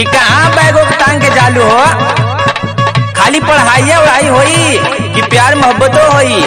कि कहाँ बैगो टांग के जालू हो। खाली पढ़ाई उड़ाई होई कि प्यार मोहब्बतों होई।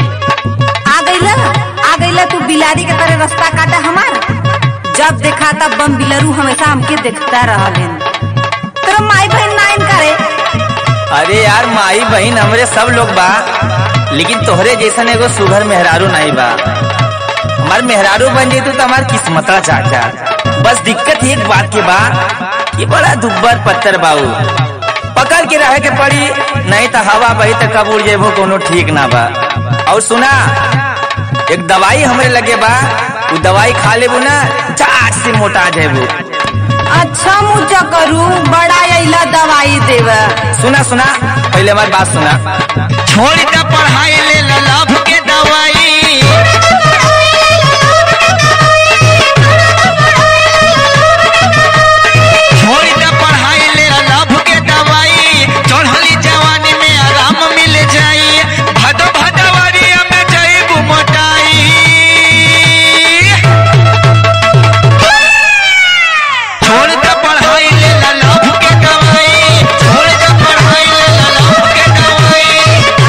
आ गईला तू बिलारी के तरह रास्ता काटा हमार। जब देखा तब बम बिलरू हमेशा हमके देखता रहलेन। तेरा माई बहन नाइन करे। अरे यार माई बहन हमरे सब लोग बा, लेकिन तोहरे जैसन एगो सुघर मेहरारू नहीं बा। हमार मेहरारू बन जेतू तो हमार किस्मत चाचा। बस दिक्कत एक बात के बा कि बड़ा दुब्बर पत्थर बाऊ, पकड़ के रहे के पड़ी, नहीं तो हवा बही तो कब उड़ जेबो कोनो ठीक ना बा। और सुना, एक दवाई हमरे लगे बा, वो दवाई खा लेबू ना चाट से मोटा जेबू। अच्छा मुझे करू बड़ा अइला दवाई देवा। सुना सुना पहले हमारी बात सुना। छोड़ दे पढ़ाई ले लव के दवाई, छोड़ दे पढ़ाई ले लव के दवाई, चढ़ली जवानी में आराम मिल जाई, भदवरिया में जाइबू मोटाई। छोड़ दे पढ़ाई ले लव के दवाई, छोड़ दे पढ़ाई ले लव के दवाई।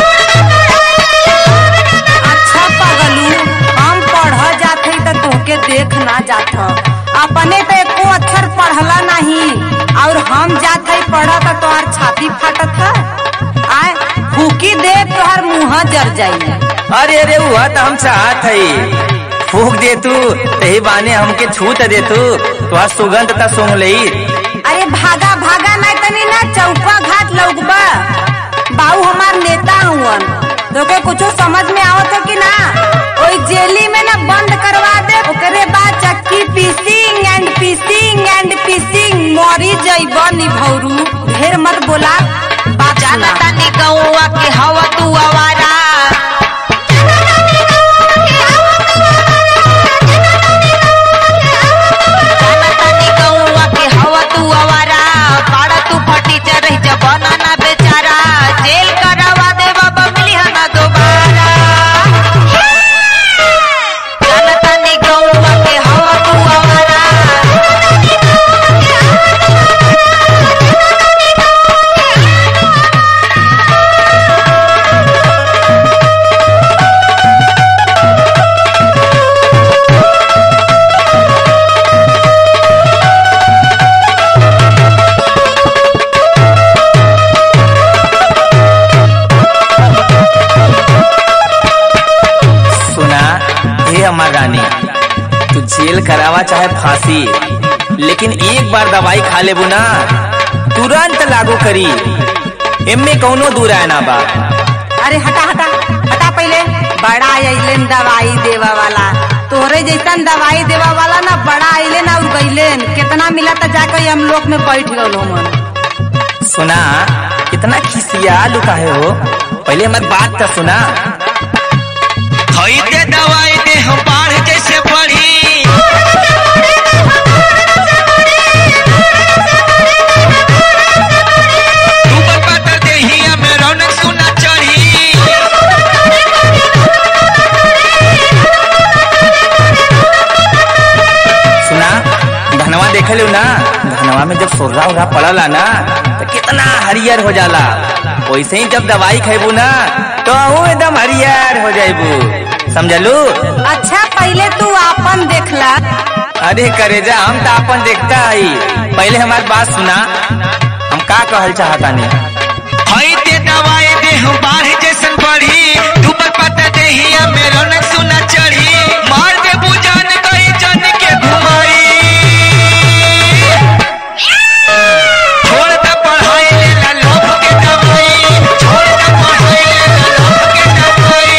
अच्छा पगलू, हम पढ़ जात हई तो तोहके देख ना जात ह। अपने तो एको अक्षर पढ़ला नहीं और हम जात हई पढ़ तो तोहर छाती फाटत है। आए फूकी दे तोहर मुँह जर जाई। अरे अरे हुआ तो हम चाहत हई फूक दे तू, तही बाने हमके छूट दे तू, तुहार सुगंध ता सूंघ लई। अरे भागा भागा नहीं तनी ना चौका घाट लौकबा। बाऊ हमार नेता हुवन, तोके कुछ समझ में आवत हो कि ना? ओई जेली में ना बंद करवा दे, ओकरे बाद चक्की पीसिंग एंड पीसिंग एंड पीसिंग मरी जइबा निभौरू। ढेर मत बोला, बात जाना तानी गौवा के हवा तू आवारा, जाना तानी गौवा के हवा तू आवारा, पाड़ा तू फटी चरही जबाना ना बेचारा, जेल करवा दे बाबा मिली ना दोबारा। जाना तानी गौवा के हवा तू आवारा, सुना हे हमार रानी, तू जेल करावा चाहे फांसी, लेकिन एक बार दवाई खा लेबू ना तुरंत लागू करी, एमे कौनो दूरा ना बा। अरे हटा हटा हटा पहले। बड़ा अइलेन दवाई देवा वाला, तोहरे जैसन दवाई देवा वाला ना बड़ा अइलेन और गइलेन। कितना मिला था जाकर हम लोग में बैठ गए मन। सुना कितना खिसिया लुका है हो, पहले हमारी बात तो सुना। हई दे दवाई दे हम बाढ़ जैसे बढ़ी, ऊपर पाता देहिया में रौनक सुना चढ़ी। सुना धनवा देखे लो ना, धनवा में जब सोर्रा उर्रा पड़ला ना तो कितना हरियर हो जाला, वैसे ही जब दवाई खेबू ना तो वो एकदम हरियर हो जाइबू, समझलू। अच्छा पहले तू आपन देखला। अरे करेजा हम तो अपन देखता हई, पहले हमारी बात सुना, हम का कहल चाहता नहीं। हई दे दवाई दे हम बाढ़ जैसन बढ़ी, ऊपर पाता देहिया में रौनक सुना चढ़ी, मार दे बुझान गई जन के घुमाई। छोड़ दे पढ़ाई ले ला लोभ के दवाई, छोड़ दे पढ़ाई ले ला लोभ के दवाई।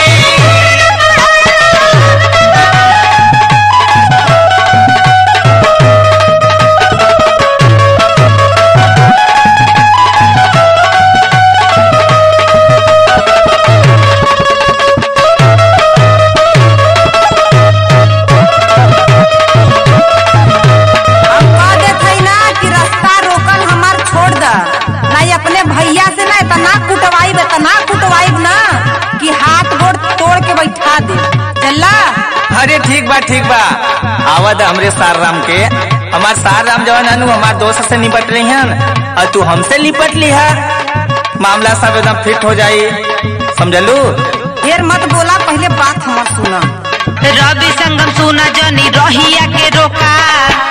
अरे ठीक बा ठीक बा, आवद हमरे सार राम के हमार सार राम जवान अनु हमार दोस्त से निपट रही हैं और तू हमसे निपट ली है, मामला सब एकदम फिट हो जाये, समझलू। फिर मत बोला, पहले बात हमर सुना। रवि संगम सुना जनी रहिया के रोका,